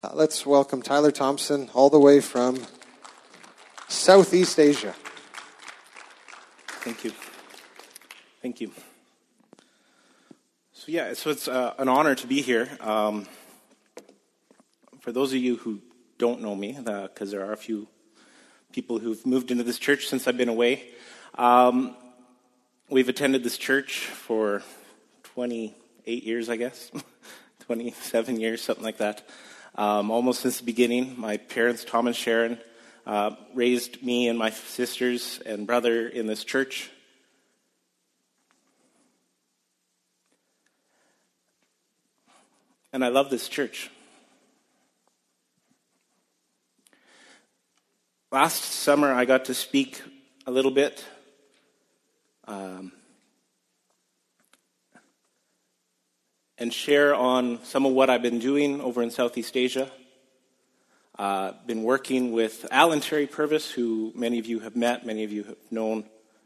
Let's welcome Tyler Thompson all the way from Southeast Asia. Thank you. Thank you. So it's an honor to be here. For those of you who don't know me, because there are a few people who've moved into this church since I've been away, we've attended this church for 28 years, I guess, 27 years, something like that. Almost since the beginning. My parents, Tom and Sharon, raised me and my sisters and brother in this church. And I love this church. Last summer, I got to speak a little bit and share on some of what I've been doing over in Southeast Asia. Been working with Alan Terry Purvis, who many of you have met, many of you have known.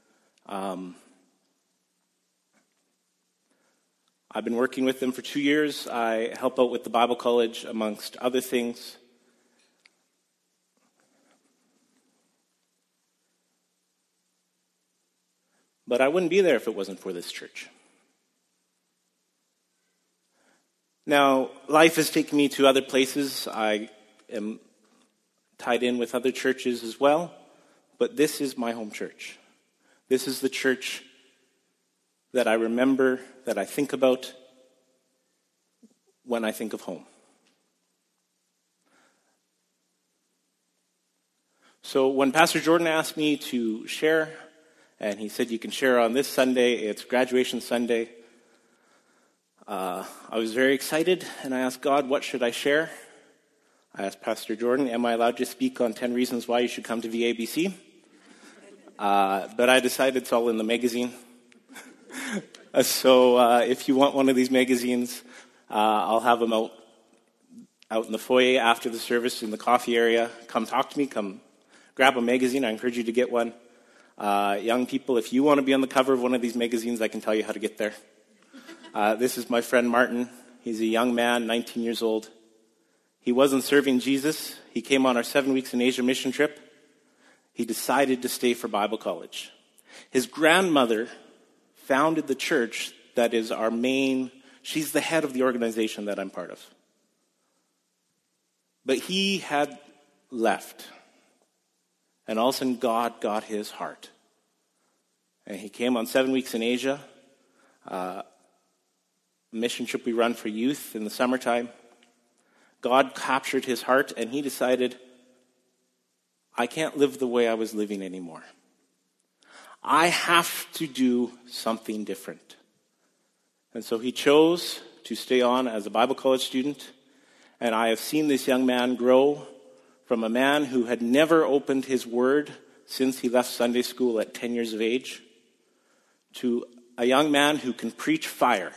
I've been working with them for 2 years. I help out with the Bible College, amongst other things. But I wouldn't be there if it wasn't for this church. Now, life has taken me to other places. I am tied in with other churches as well, but this is my home church. This is the church that I remember, that I think about when I think of home. So when Pastor Jordan asked me to share, and he said you can share on this Sunday, it's graduation Sunday, I was very excited, and I asked God, what should I share? I asked Pastor Jordan, am I allowed to speak on 10 reasons why you should come to VABC? But I decided it's all in the magazine. So if you want one of these magazines, I'll have them out in the foyer after the service in the coffee area. Come talk to me. Come grab a magazine. I encourage you to get one. Young people, if you want to be on the cover of one of these magazines, I can tell you how to get there. This is my friend Martin. He's a young man, 19 years old. He wasn't serving Jesus. He came on our 7 weeks in Asia mission trip. He decided to stay for Bible college. His grandmother founded the church that is our main, she's the head of the organization that I'm part of. But he had left. And all of a sudden God got his heart. And he came on 7 weeks in Asia. Mission trip we run for youth in the summertime. God captured his heart and he decided, I can't live the way I was living anymore. I have to do something different. And so he chose to stay on as a Bible college student. And I have seen this young man grow from a man who had never opened his word since he left Sunday school at 10 years of age to a young man who can preach fire.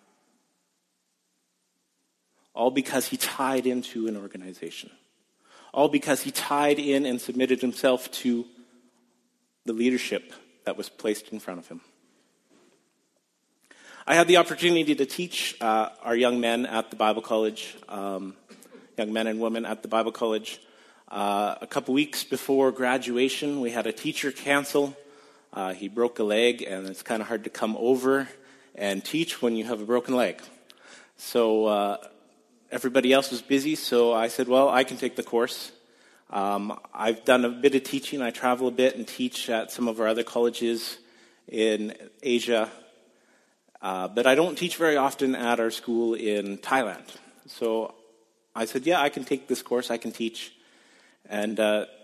All because he tied into an organization. All because he tied in and submitted himself to the leadership that was placed in front of him. I had the opportunity to teach our young men at the Bible College, young men and women at the Bible College. A couple weeks before graduation, we had a teacher cancel. He broke a leg, and it's kind of hard to come over and teach when you have a broken leg. So everybody else was busy, so I said, well, I can take the course. I've done a bit of teaching. I travel a bit and teach at some of our other colleges in Asia. But I don't teach very often at our school in Thailand. So I said, yeah, I can take this course. I can teach. And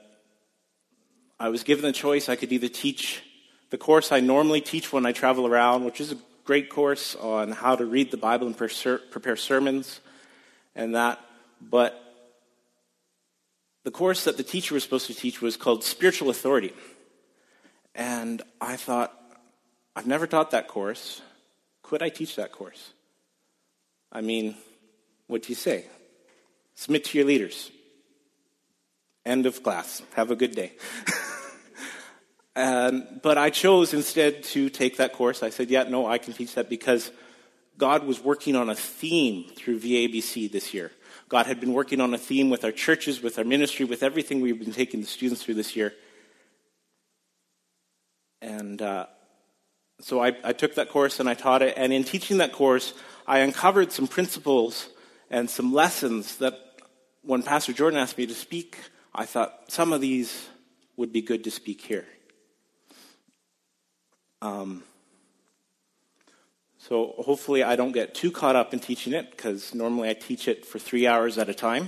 I was given the choice. I could either teach the course I normally teach when I travel around, which is a great course on how to read the Bible and prepare sermons and that. But the course that the teacher was supposed to teach was called Spiritual Authority. And I thought, I've never taught that course. Could I teach that course? I mean, what do you say? Submit to your leaders. End of class. Have a good day. But I chose instead to take that course. I said, yeah, no, I can teach that because God was working on a theme through VABC this year God had been working on a theme with our churches, with our ministry, with everything we've been taking the students through this year. And so I took that course and I taught it. And in teaching that course, I uncovered some principles and some lessons that when Pastor Jordan asked me to speak, I thought some of these would be good to speak here. So hopefully I don't get too caught up in teaching it, because normally I teach it for 3 hours at a time.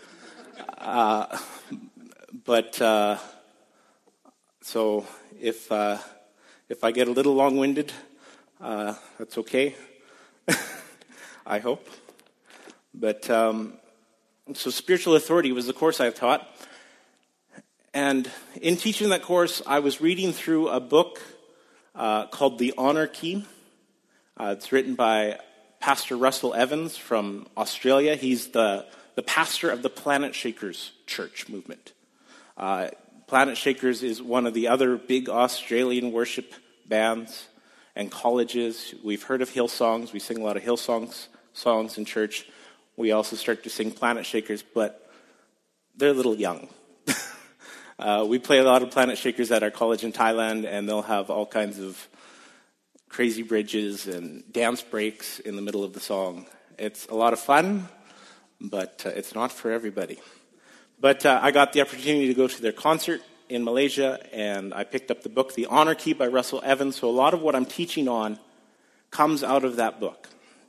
So if I get a little long-winded, that's okay. I hope. But so spiritual authority was the course I taught. And in teaching that course, I was reading through a book called The Honor Key. It's written by Pastor Russell Evans from Australia. He's the pastor of the Planet Shakers church movement. Planet Shakers is one of the other big Australian worship bands and colleges. We've heard of Hillsongs. We sing a lot of Hillsongs songs in church. We also start to sing Planet Shakers, but they're a little young. We play a lot of Planet Shakers at our college in Thailand, and they'll have all kinds of crazy bridges and dance breaks in the middle of the song. It's a lot of fun, but it's not for everybody. But I got the opportunity to go to their concert in Malaysia, and I picked up the book, The Honor Key by Russell Evans. So a lot of what I'm teaching on comes out of that book.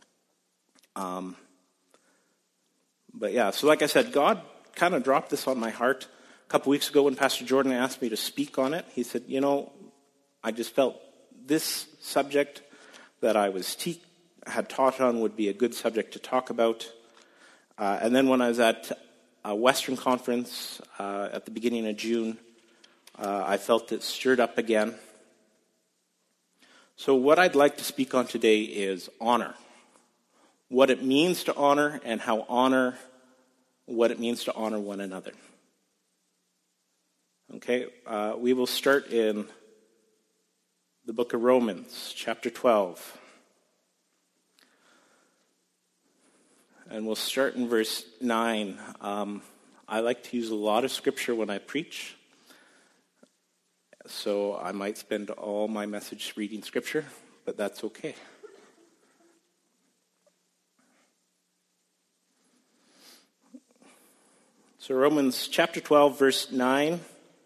But yeah, so like I said, God kind of dropped this on my heart a couple weeks ago when Pastor Jordan asked me to speak on it. He said, I just felt this subject that I had taught on would be a good subject to talk about. And then when I was at a Western conference at the beginning of June, I felt it stirred up again. So what I'd like to speak on today is honor. What it means to honor and what it means to honor one another. Okay, we will start in the book of Romans, chapter 12. And we'll start in verse 9. I like to use a lot of scripture when I preach, so I might spend all my message reading scripture, but that's okay. So Romans chapter 12, verse 9.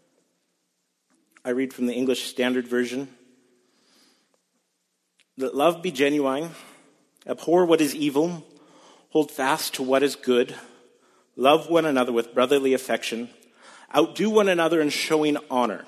I read from the English Standard Version. Let love be genuine, abhor what is evil, hold fast to what is good, love one another with brotherly affection, outdo one another in showing honor.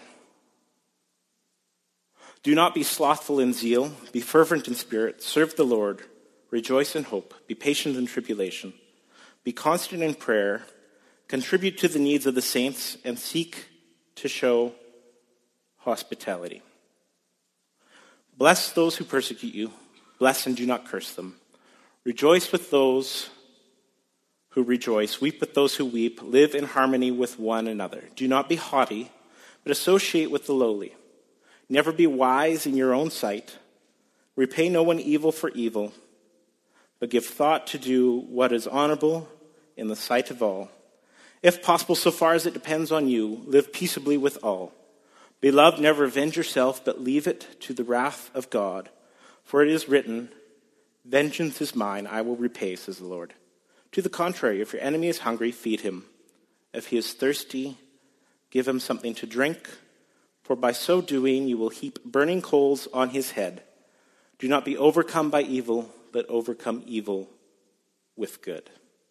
Do not be slothful in zeal, be fervent in spirit, serve the Lord, rejoice in hope, be patient in tribulation, be constant in prayer, contribute to the needs of the saints, and seek to show hospitality. Bless those who persecute you. Bless and do not curse them. Rejoice with those who rejoice. Weep with those who weep. Live in harmony with one another. Do not be haughty, but associate with the lowly. Never be wise in your own sight. Repay no one evil for evil, but give thought to do what is honorable in the sight of all. If possible, so far as it depends on you, live peaceably with all. Beloved, never avenge yourself, but leave it to the wrath of God. For it is written, vengeance is mine, I will repay, says the Lord. To the contrary, if your enemy is hungry, feed him. If he is thirsty, give him something to drink. For by so doing, you will heap burning coals on his head. Do not be overcome by evil, but overcome evil with good.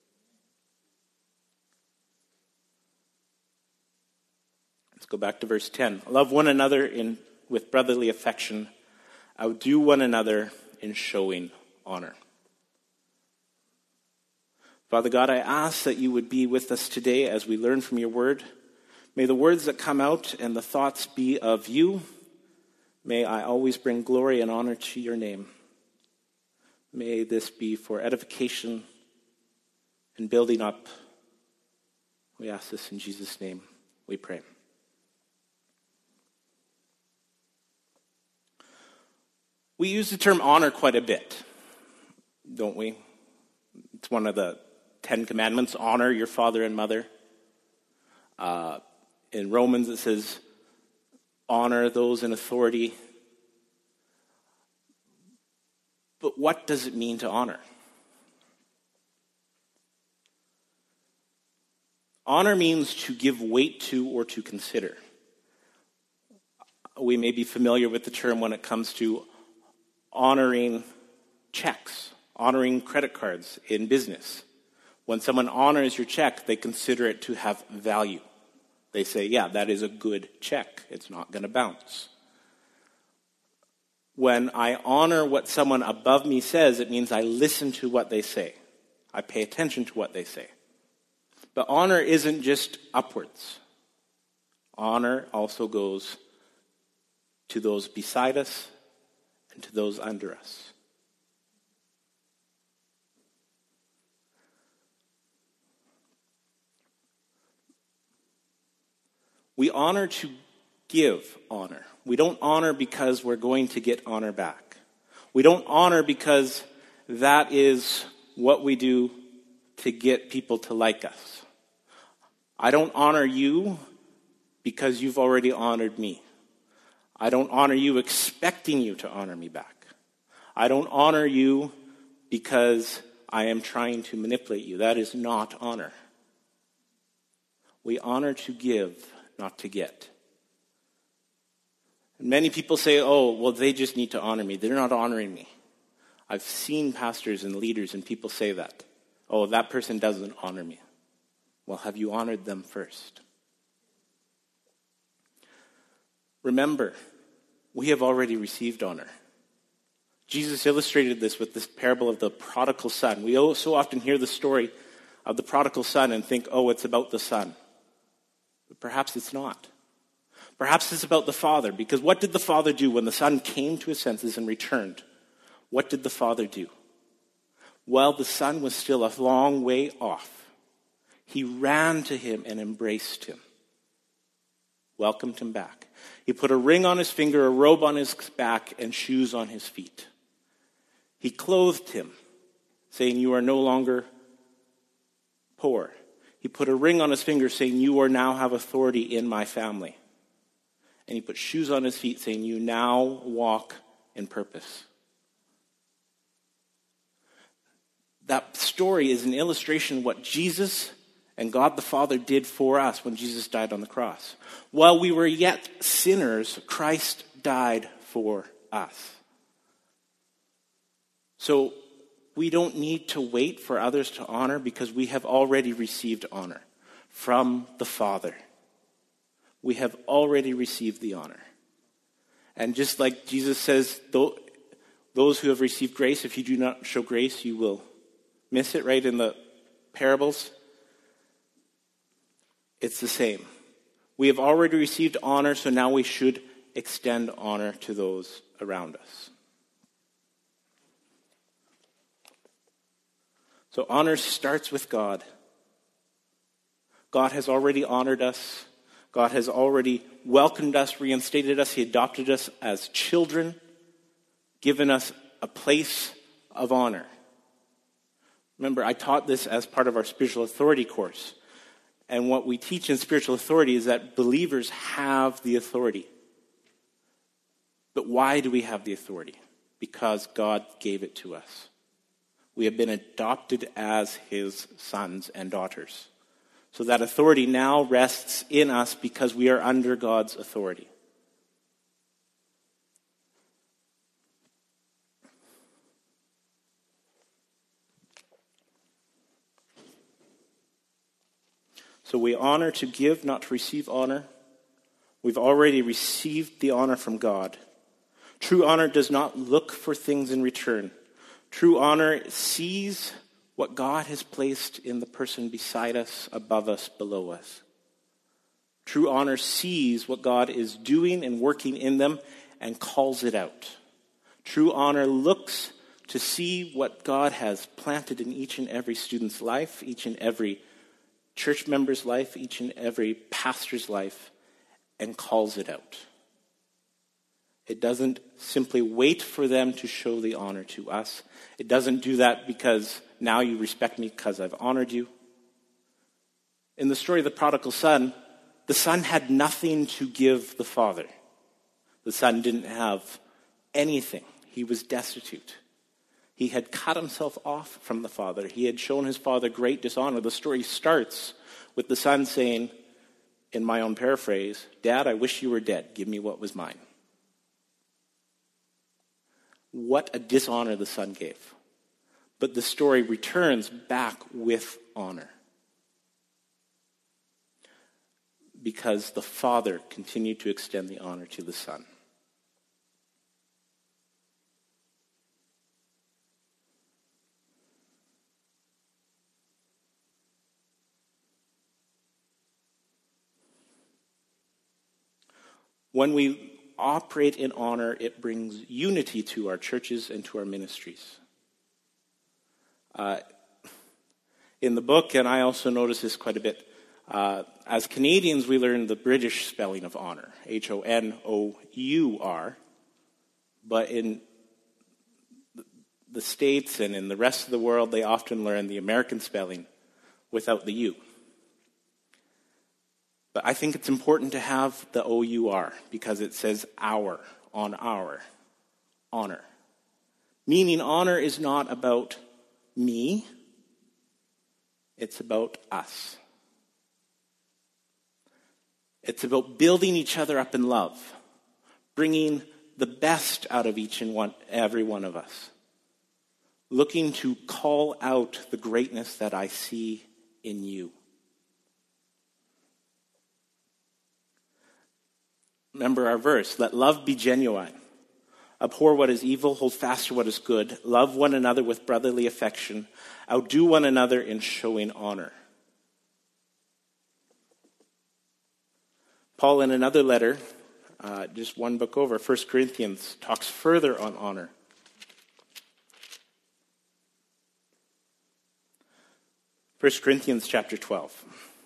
Let's go back to verse 10. Love one another with brotherly affection. Outdo one another in showing honor. Father God, I ask that you would be with us today as we learn from your word. May the words that come out and the thoughts be of you. May I always bring glory and honor to your name. May this be for edification and building up. We ask this in Jesus' name. We pray. We use the term honor quite a bit, don't we? It's one of the Ten Commandments, honor your father and mother. In Romans it says, honor those in authority. But what does it mean to honor? Honor means to give weight to or to consider. We may be familiar with the term when it comes to honoring checks, honoring credit cards in business. When someone honors your check, they consider it to have value. They say, yeah, that is a good check. It's not going to bounce. When I honor what someone above me says, it means I listen to what they say. I pay attention to what they say. But honor isn't just upwards. Honor also goes to those beside us and to those under us. We honor to give honor. We don't honor because we're going to get honor back. We don't honor because that is what we do to get people to like us. I don't honor you because you've already honored me. I don't honor you expecting you to honor me back. I don't honor you because I am trying to manipulate you. That is not honor. We honor to give, not to get. And many people say, oh, well, they just need to honor me. They're not honoring me. I've seen pastors and leaders and people say that. Oh, that person doesn't honor me. Well, have you honored them first? Remember, we have already received honor. Jesus illustrated this with this parable of the prodigal son. We so often hear the story of the prodigal son and think, oh, it's about the son. But perhaps it's not. Perhaps it's about the father, because what did the father do when the son came to his senses and returned? What did the father do? While the son was still a long way off, he ran to him and embraced him, welcomed him back. He put a ring on his finger, a robe on his back, and shoes on his feet. He clothed him, saying, you are no longer poor. He put a ring on his finger, saying, you are now have authority in my family. And he put shoes on his feet, saying, you now walk in purpose. That story is an illustration of what Jesus and God the Father did for us when Jesus died on the cross. While we were yet sinners, Christ died for us. So we don't need to wait for others to honor because we have already received honor from the Father. We have already received the honor. And just like Jesus says, those who have received grace, if you do not show grace, you will miss it, right, in the parables. It's the same. We have already received honor, so now we should extend honor to those around us. So honor starts with God. God has already honored us. God has already welcomed us, reinstated us. He adopted us as children, given us a place of honor. Remember, I taught this as part of our spiritual authority course. And what we teach in spiritual authority is that believers have the authority. But why do we have the authority? Because God gave it to us. We have been adopted as his sons and daughters. So that authority now rests in us because we are under God's authority. So we honor to give, not to receive honor. We've already received the honor from God. True honor does not look for things in return. True honor sees what God has placed in the person beside us, above us, below us. True honor sees what God is doing and working in them and calls it out. True honor looks to see what God has planted in each and every student's life, each and every church member's life, each and every pastor's life, and calls it out. It doesn't simply wait for them to show the honor to us. It doesn't do that because now you respect me because I've honored you. In the story of the prodigal son, the son had nothing to give the father. The son didn't have anything. He was destitute. He had cut himself off from the father. He had shown his father great dishonor. The story starts with the son saying, in my own paraphrase, "Dad, I wish you were dead. Give me what was mine." What a dishonor the son gave. But the story returns back with honor. Because the father continued to extend the honor to the son. When we operate in honor, it brings unity to our churches and to our ministries. In the book, and I also notice this quite a bit, as Canadians, we learn the British spelling of honor, H-O-N-O-U-R, but in the States and in the rest of the world, they often learn the American spelling without the U. But I think it's important to have the O-U-R because it says our, on our, honor. Meaning honor is not about me, it's about us. It's about building each other up in love, bringing the best out of each and every one of us, looking to call out the greatness that I see in you. Remember our verse, let love be genuine. Abhor what is evil, hold fast to what is good. Love one another with brotherly affection. Outdo one another in showing honor. Paul, in another letter, just one book over, 1 Corinthians, talks further on honor. 1 Corinthians chapter 12.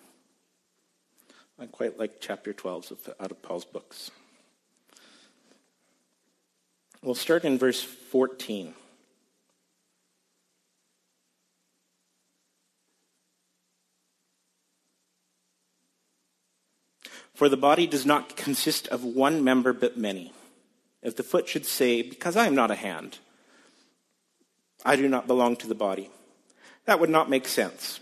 I quite like chapter 12 out of Paul's books. We'll start in verse 14. For the body does not consist of one member but many. If the foot should say, because I am not a hand, I do not belong to the body, that would not make sense.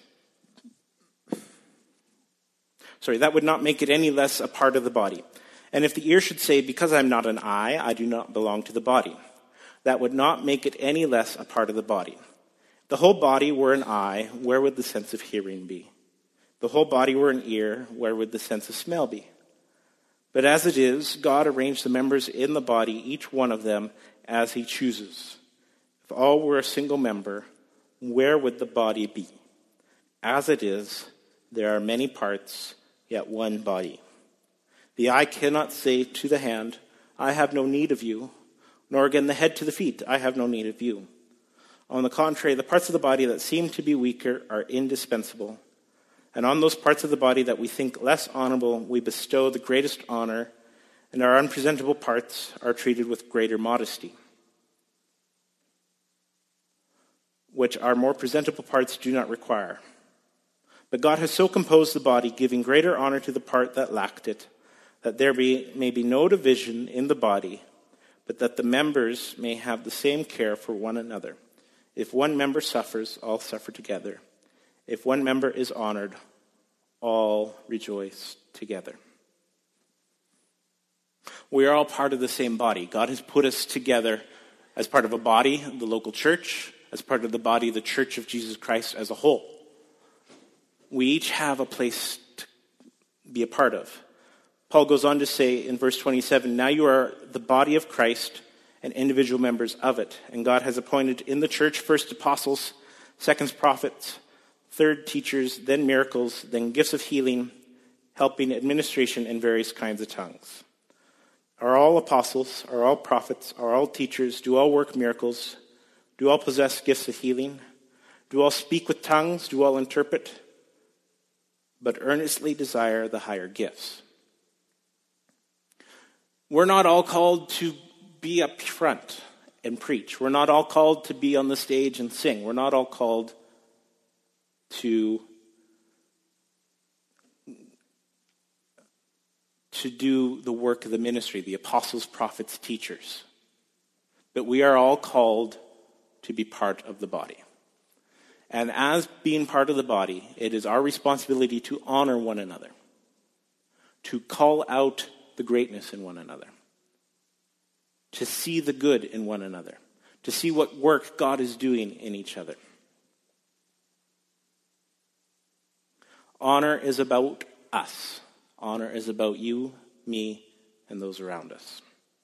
That would not make it any less a part of the body. And if the ear should say, because I am not an eye, I do not belong to the body, that would not make it any less a part of the body. If the whole body were an eye, where would the sense of hearing be? If the whole body were an ear, where would the sense of smell be? But as it is, God arranged the members in the body, each one of them, as he chooses. If all were a single member, where would the body be? As it is, there are many parts, yet one body. The eye cannot say to the hand, I have no need of you, nor again the head to the feet, I have no need of you. On the contrary, the parts of the body that seem to be weaker are indispensable. And on those parts of the body that we think less honorable, we bestow the greatest honor, and our unpresentable parts are treated with greater modesty, which our more presentable parts do not require. But God has so composed the body, giving greater honor to the part that lacked it, that there may be no division in the body, but that the members may have the same care for one another. If one member suffers, all suffer together. If one member is honored, all rejoice together. We are all part of the same body. God has put us together as part of a body, the local church, as part of the body, the Church of Jesus Christ as a whole. We each have a place to be a part of. Paul goes on to say in verse 27, now you are the body of Christ and individual members of it. And God has appointed in the church first apostles, second prophets, third teachers, then miracles, then gifts of healing, helping, administration, and various kinds of tongues. Are all apostles, are all prophets, are all teachers, do all work miracles, do all possess gifts of healing, do all speak with tongues, do all interpret, but earnestly desire the higher gifts. We're not all called to be up front and preach. We're not all called to be on the stage and sing. We're not all called to do the work of the ministry, the apostles, prophets, teachers. But we are all called to be part of the body. And as being part of the body, it is our responsibility to honor one another, to call out the greatness in one another, to see the good in one another, to see what work God is doing in each other. Honor is about us. Honor is about you, me, and those around us.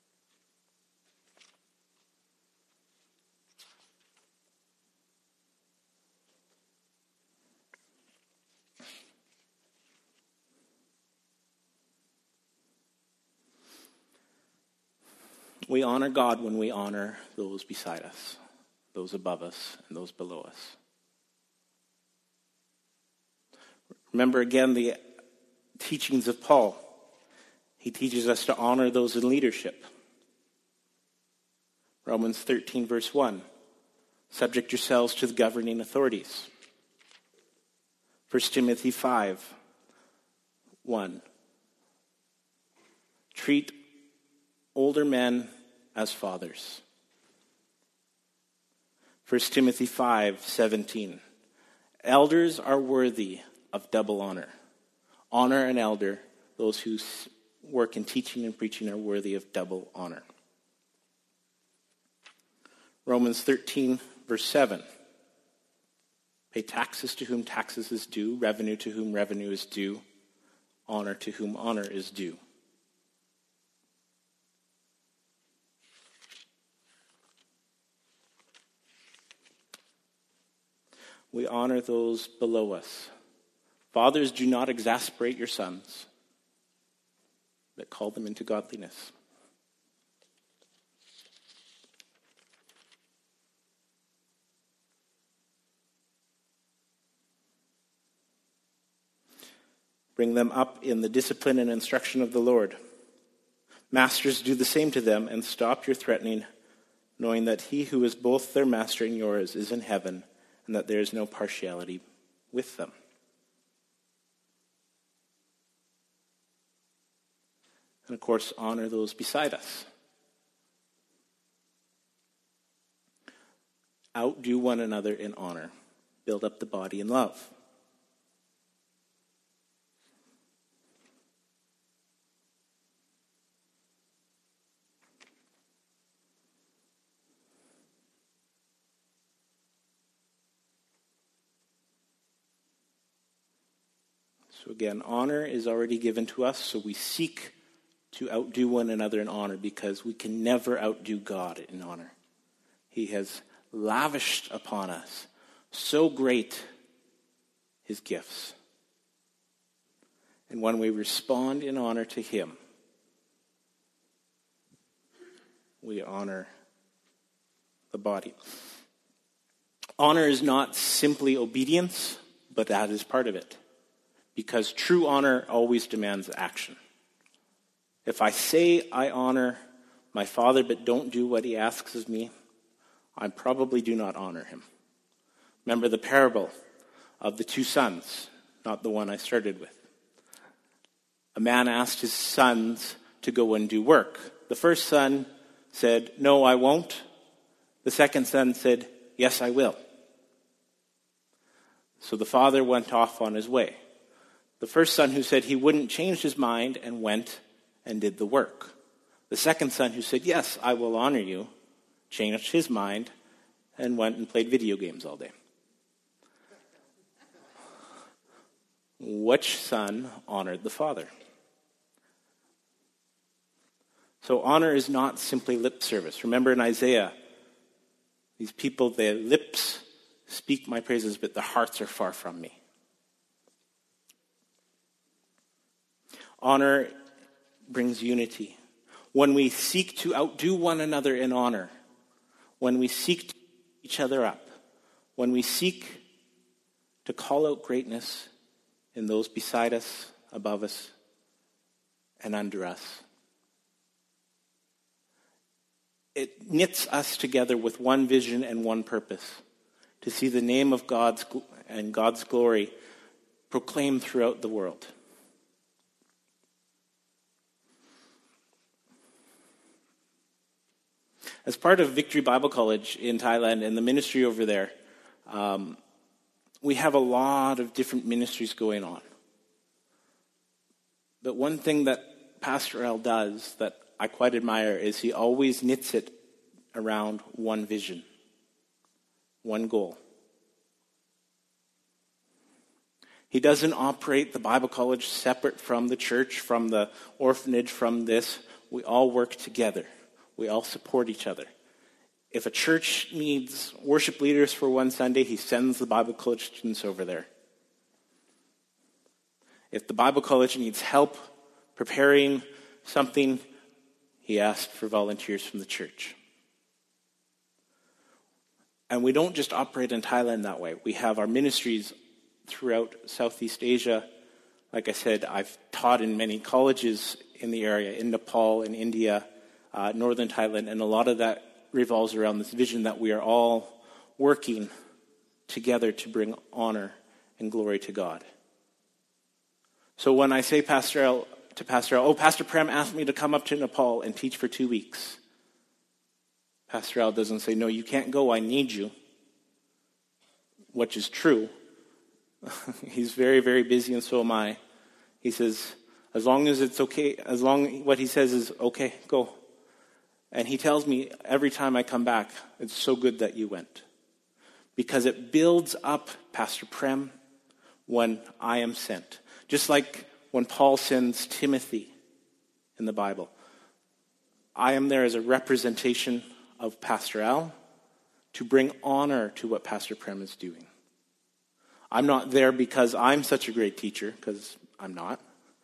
We honor God when we honor those beside us, those above us, and those below us. Remember again the teachings of Paul. He teaches us to honor those in leadership. Romans 13, verse 1. Subject yourselves to the governing authorities. 1 Timothy 5, 1. Treat older men as fathers. 1 Timothy 5, 17. Elders are worthy of double honor. Honor an elder. Those who work in teaching and preaching are worthy of double honor. Romans 13, verse 7. Pay taxes to whom taxes is due, revenue to whom revenue is due, honor to whom honor is due. We honor those below us. Fathers, do not exasperate your sons, but call them into godliness. Bring them up in the discipline and instruction of the Lord. Masters, do the same to them, and stop your threatening, knowing that he who is both their master and yours is in heaven, and that there is no partiality with them. And of course, honor those beside us. Outdo one another in honor. Build up the body in love. So again, honor is already given to us, so we seek to outdo one another in honor because we can never outdo God in honor. He has lavished upon us so great his gifts. And when we respond in honor to him, we honor the body. Honor is not simply obedience, but that is part of it. Because true honor always demands action. If I say I honor my father but don't do what he asks of me, I probably do not honor him. Remember the parable of the two sons, not the one I started with. A man asked his sons to go and do work. The first son said, "No, I won't." The second son said, "Yes, I will." So the father went off on his way. The first son who said he wouldn't changed his mind and went and did the work. The second son who said, "Yes, I will honor you," changed his mind and went and played video games all day. Which son honored the father? So honor is not simply lip service. Remember in Isaiah, these people, their lips speak my praises, but their hearts are far from me. Honor brings unity. When we seek to outdo one another in honor, when we seek to lift each other up, when we seek to call out greatness in those beside us, above us, and under us, it knits us together with one vision and one purpose. to see the name of God's glory proclaimed throughout the world. As part of Victory Bible College in Thailand and the ministry over there, we have a lot of different ministries going on. But one thing that Pastor Al does that I quite admire is he always knits it around one vision, one goal. He doesn't operate the Bible college separate from the church, from the orphanage, from this. We all work together. We all support each other. If a church needs worship leaders for one Sunday, he sends the Bible college students over there. If the Bible college needs help preparing something, he asks for volunteers from the church. And we don't just operate in Thailand that way. We have our ministries throughout Southeast Asia. Like I said, I've taught in many colleges in the area, in Nepal, in India, northern Thailand, and a lot of that revolves around this vision that we are all working together to bring honor and glory to God. So when I say to Pastor Al, Pastor Prem asked me to come up to Nepal and teach for 2 weeks. Pastor Al doesn't say, no, you can't go, I need you. Which is true. He's very, very busy, and so am I. He says, as long as it's okay, what he says is, okay, go. And he tells me every time I come back, it's so good that you went. Because it builds up Pastor Prem when I am sent. Just like when Paul sends Timothy in the Bible. I am there as a representation of Pastor Al to bring honor to what Pastor Prem is doing. I'm not there because I'm such a great teacher, because I'm not.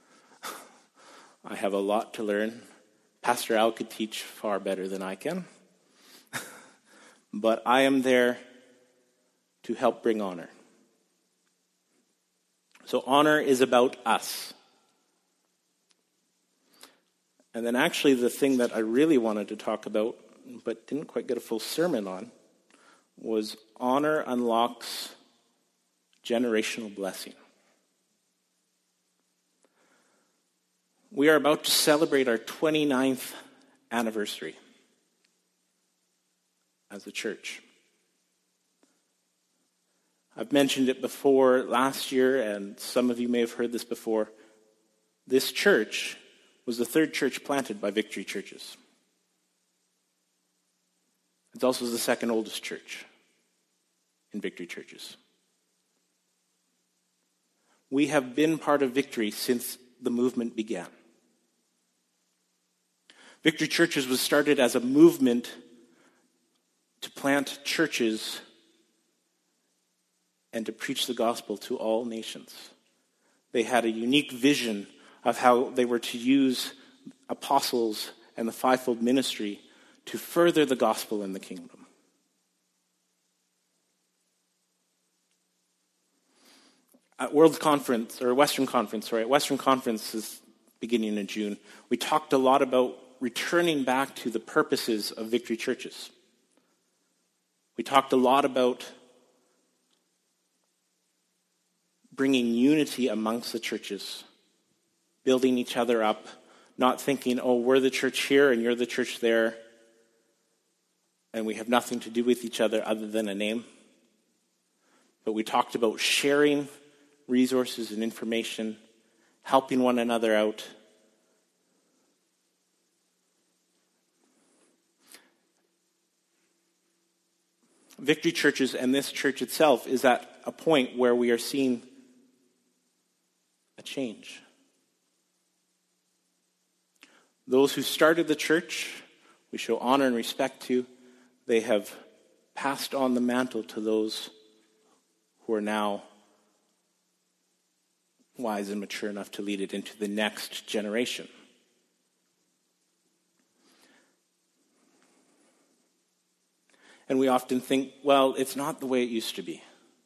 I have a lot to learn. Pastor Al could teach far better than I can. But I am there to help bring honor. So honor is about us. And then actually the thing that I really wanted to talk about, but didn't quite get a full sermon on, was honor unlocks generational blessing. We are about to celebrate our 29th anniversary as a church. I've mentioned it before last year, and some of you may have heard this before. This church was the third church planted by Victory Churches. It's also the second oldest church in Victory Churches. We have been part of Victory since the movement began. Victory Churches was started as a movement to plant churches and to preach the gospel to all nations. They had a unique vision of how they were to use apostles and the fivefold ministry to further the gospel in the kingdom. At Western Conference is beginning in June, we talked a lot about returning back to the purposes of Victory Churches. We talked a lot about bringing unity amongst the churches, building each other up, not thinking, oh, we're the church here and you're the church there, and we have nothing to do with each other other than a name. But we talked about sharing resources and information, helping one another out. Victory Churches and this church itself is at a point where we are seeing a change. Those who started the church, we show honor and respect to. They have passed on the mantle to those who are now wise and mature enough to lead it into the next generation. And we often think, well, it's not the way it used to be.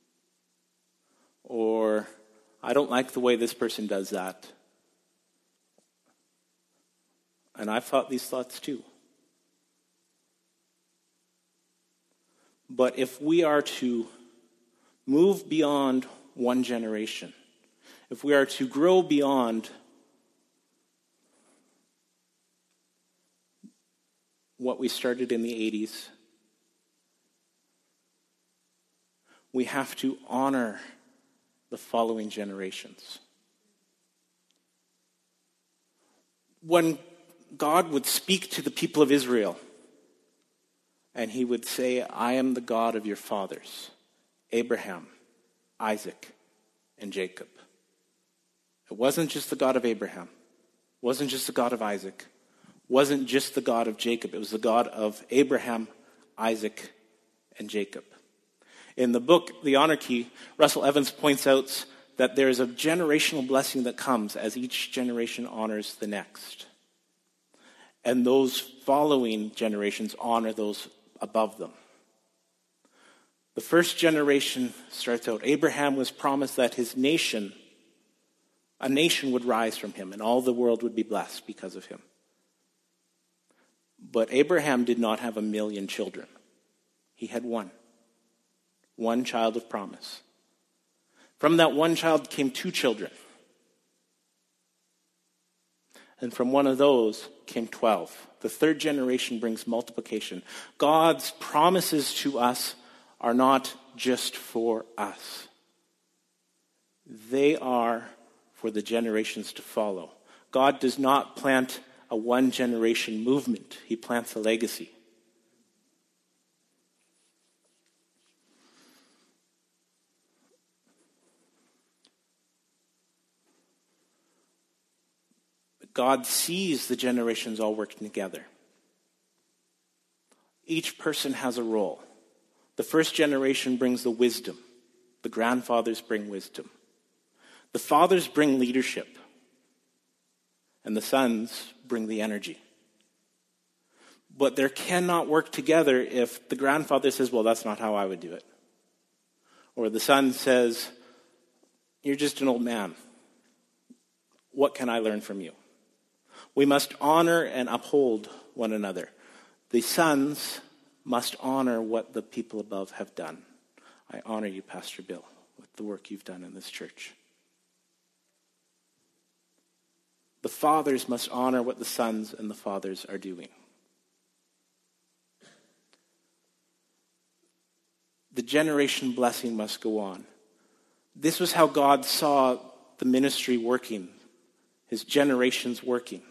Or, I don't like the way this person does that. And I've thought these thoughts too. But if we are to move beyond one generation, if we are to grow beyond what we started in the 80s, we have to honor the following generations. When God would speak to the people of Israel, and he would say, I am the God of your fathers, Abraham, Isaac, and Jacob. It wasn't just the God of Abraham. It wasn't just the God of Isaac. It wasn't just the God of Jacob. It was the God of Abraham, Isaac, and Jacob. In the book, The Honor Key, Russell Evans points out that there is a generational blessing that comes as each generation honors the next. And those following generations honor those above them. The first generation starts out, Abraham was promised that his nation, a nation would rise from him, and all the world would be blessed because of him. But Abraham did not have 1 million children. He had one child of promise. From that one child came 2 children. And from one of those came 12. The third generation brings multiplication. God's promises to us are not just for us. They are for the generations to follow. God does not plant a one-generation movement. He plants a legacy. God sees the generations all working together. Each person has a role. The first generation brings the wisdom. The grandfathers bring wisdom. The fathers bring leadership. And the sons bring the energy. But they cannot work together if the grandfather says, well, that's not how I would do it. Or the son says, you're just an old man. What can I learn from you? We must honor and uphold one another. The sons must honor what the people above have done. I honor you, Pastor Bill, with the work you've done in this church. The fathers must honor what the sons and the fathers are doing. The generation blessing must go on. This was how God saw the ministry working, his generations working.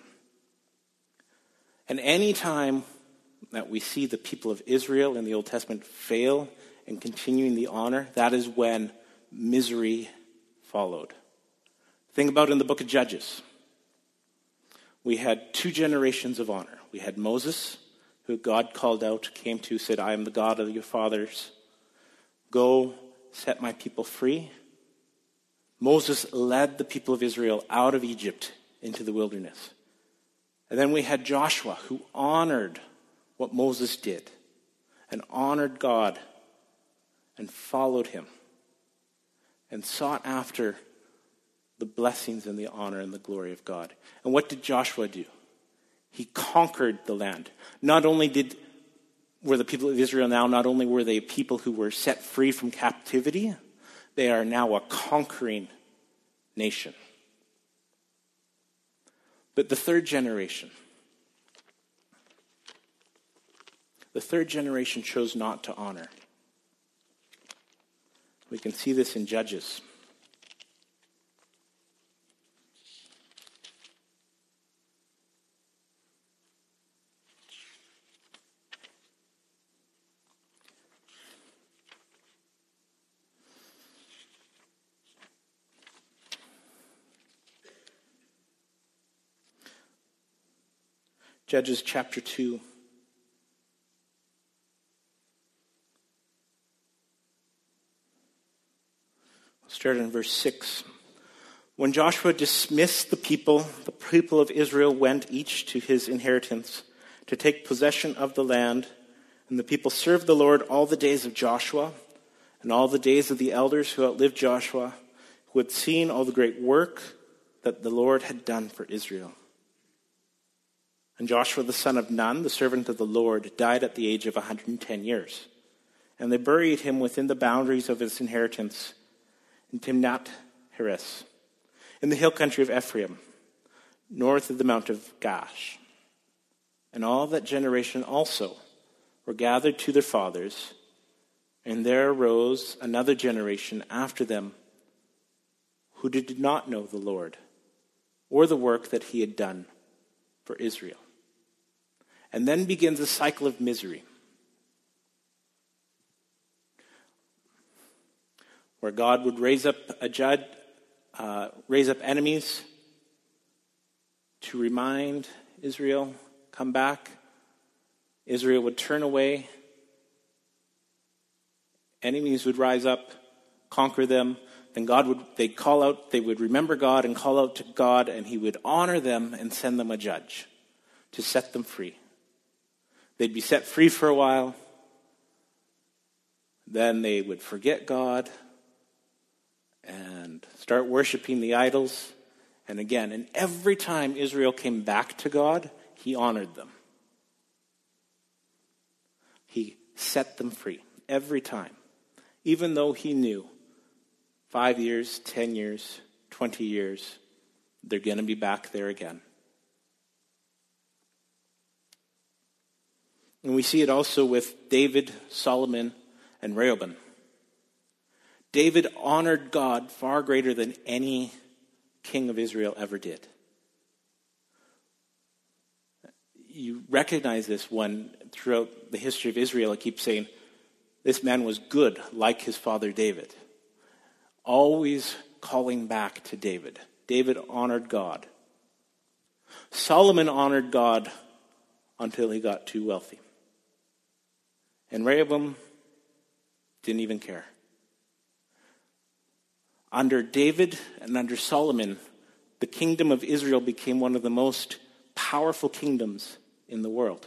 And any time that we see the people of Israel in the Old Testament fail in continuing the honor, that is when misery followed. Think about in the book of Judges. We had 2 generations of honor. We had Moses, who God called out, came to, said, I am the God of your fathers. Go set my people free. Moses led the people of Israel out of Egypt into the wilderness. And then we had Joshua, who honored what Moses did and honored God and followed him and sought after the blessings and the honor and the glory of God. And what did Joshua do? He conquered the land. Not only were the people of Israel now, not only were they people who were set free from captivity, they are now a conquering nation. But the third generation chose not to honor. We can see this in Judges. Judges chapter 2. We'll start in verse 6. When Joshua dismissed the people of Israel went each to his inheritance to take possession of the land, and the people served the Lord all the days of Joshua and all the days of the elders who outlived Joshua, who had seen all the great work that the Lord had done for Israel. And Joshua the son of Nun, the servant of the Lord, died at the age of 110 years. and they buried him within the boundaries of his inheritance in Timnath-Heres, in the hill country of Ephraim, north of the Mount of Gash. And all that generation also were gathered to their fathers, and there arose another generation after them who did not know the Lord or the work that he had done for Israel. And then begins a cycle of misery, where God would raise up a judge, raise up enemies to remind Israel, come back. Israel would turn away. Enemies would rise up, conquer them. Then they would remember God and call out to God, and he would honor them and send them a judge to set them free. They'd be set free for a while. Then they would forget God and start worshiping the idols. And again, and every time Israel came back to God, he honored them. He set them free every time, even though he knew 5 years, 10 years, 20 years, they're going to be back there again. And we see it also with David, Solomon, and Rehoboam. David honored God far greater than any king of Israel ever did. You recognize this when throughout the history of Israel it keeps saying, this man was good like his father David. Always calling back to David. David honored God. Solomon honored God until he got too wealthy. And Rehoboam didn't even care. Under David and under Solomon, the kingdom of Israel became one of the most powerful kingdoms in the world.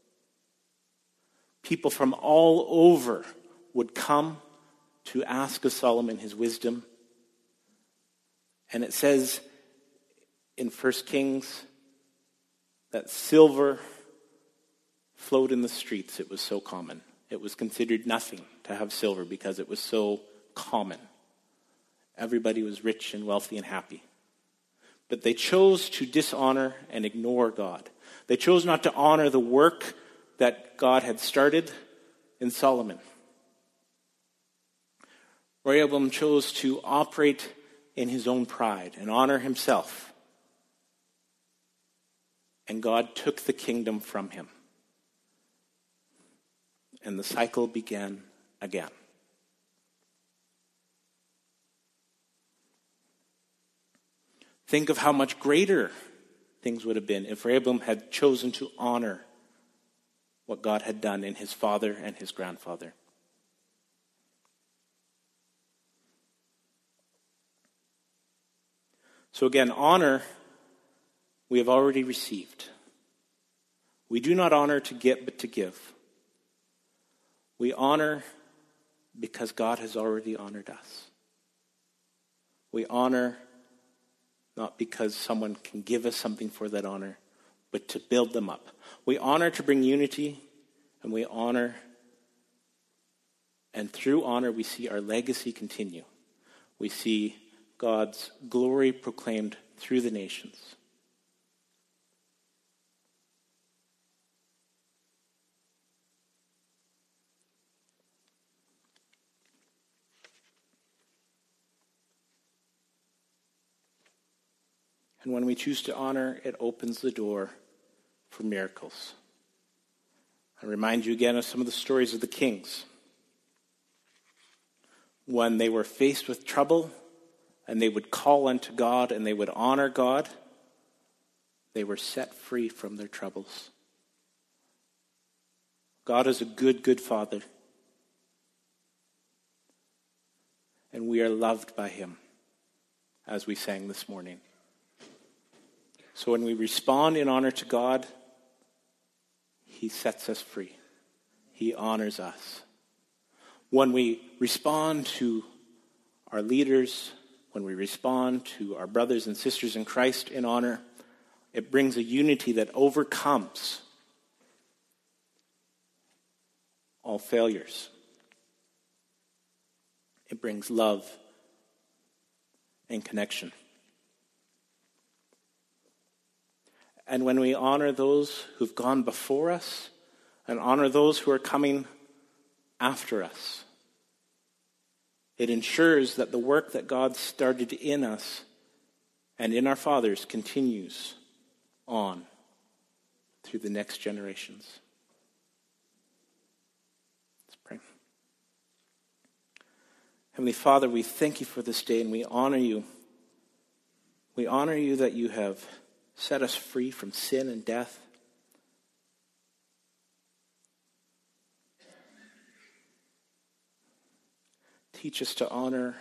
People from all over would come to ask of Solomon his wisdom. And it says in 1 Kings that silver flowed in the streets. It was so common. It was considered nothing to have silver because it was so common. Everybody was rich and wealthy and happy. But they chose to dishonor and ignore God. They chose not to honor the work that God had started in Solomon. Rehoboam chose to operate in his own pride and honor himself. And God took the kingdom from him. And the cycle began again. Think of how much greater things would have been if Rehoboam had chosen to honor what God had done in his father and his grandfather. So again, honor we have already received. We do not honor to get, but to give. We honor because God has already honored us. We honor not because someone can give us something for that honor, but to build them up. We honor to bring unity, and we honor, and through honor we see our legacy continue. We see God's glory proclaimed through the nations. And when we choose to honor, it opens the door for miracles. I remind you again of some of the stories of the kings. When they were faced with trouble and they would call unto God and they would honor God, they were set free from their troubles. God is a good, good Father. And we are loved by him, as we sang this morning. So when we respond in honor to God, he sets us free. He honors us. When we respond to our leaders, when we respond to our brothers and sisters in Christ in honor, it brings a unity that overcomes all failures. It brings love and connection. And when we honor those who've gone before us and honor those who are coming after us, it ensures that the work that God started in us and in our fathers continues on through the next generations. Let's pray. Heavenly Father, we thank you for this day and we honor you. We honor you that you have set us free from sin and death. Teach us to honor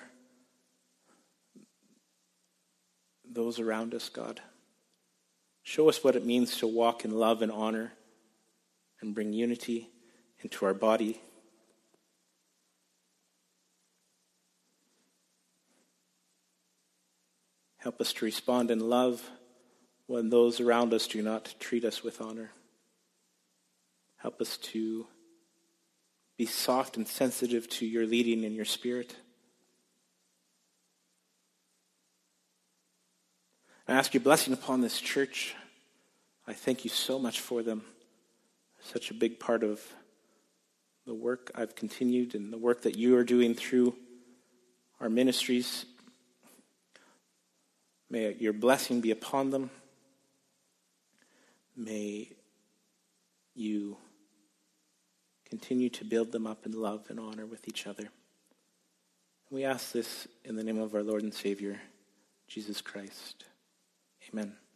those around us, God. Show us what it means to walk in love and honor and bring unity into our body. Help us to respond in love when those around us do not treat us with honor. Help us to be soft and sensitive to your leading in your Spirit. I ask your blessing upon this church. I thank you so much for them. Such a big part of the work I've continued and the work that you are doing through our ministries. May your blessing be upon them. May you continue to build them up in love and honor with each other. We ask this in the name of our Lord and Savior, Jesus Christ. Amen.